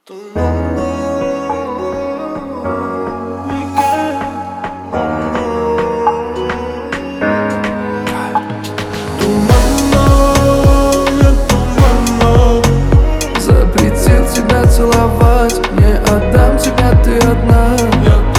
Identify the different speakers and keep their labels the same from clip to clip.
Speaker 1: Запретил тебя целовать, не отдам тебя, ты одна. Я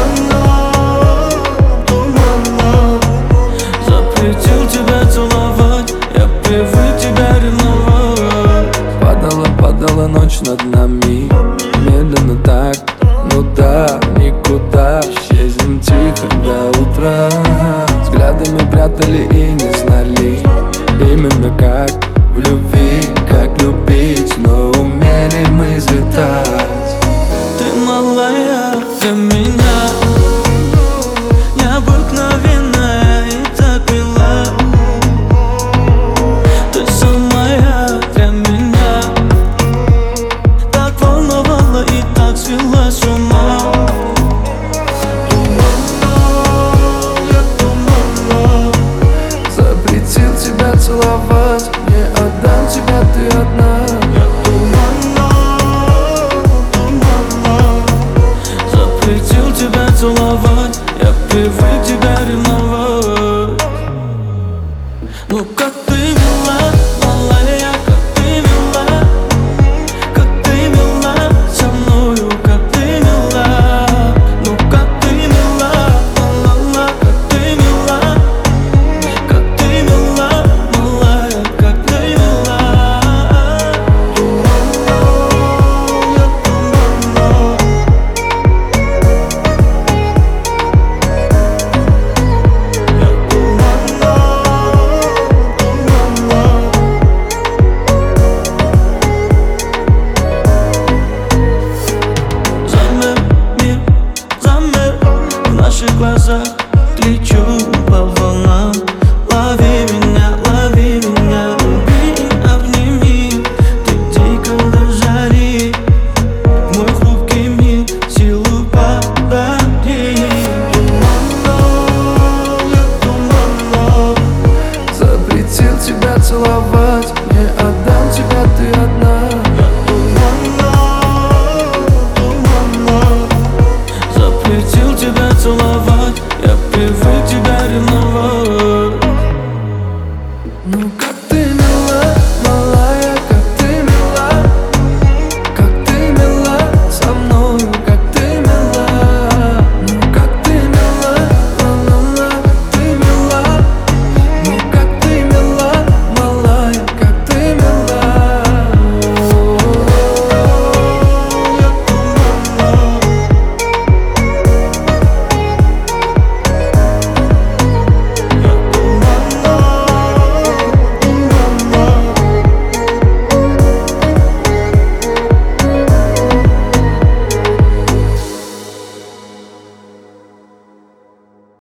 Speaker 1: туманно.
Speaker 2: Запретил тебя целовать, я привык тебя ревновать.
Speaker 1: Падала ночь над нами, медленно так, ну да, никуда. Исчезнем тихо до утра. Взглядами прятали и не знали именно как в любви, как любить, но умели мы взлетать.
Speaker 2: Ты малая, ты